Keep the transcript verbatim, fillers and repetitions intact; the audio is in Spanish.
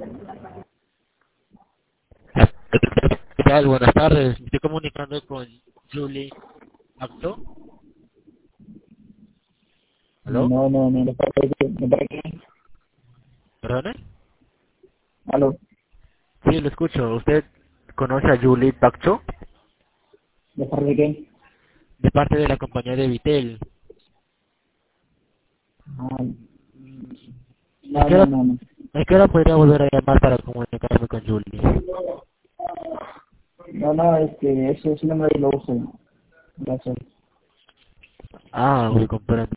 ¿Qué tal? Buenas tardes. Me estoy comunicando con Julie Acto. ¿Aló? No, no, no, ¿de parte de qué? ¿De parte de qué? ¿Perdone? ¿Aló? Sí, lo escucho. ¿Usted conoce a Julie Paccho? ¿De parte de qué? De parte de la compañía de Vitel. Ah, ¿A no, qué no, hora, no, no. a qué hora podría volver a llamar para comunicarme con Julie? No, no, este, ese, ese número lo uso. Gracias. Ah, voy a comprar.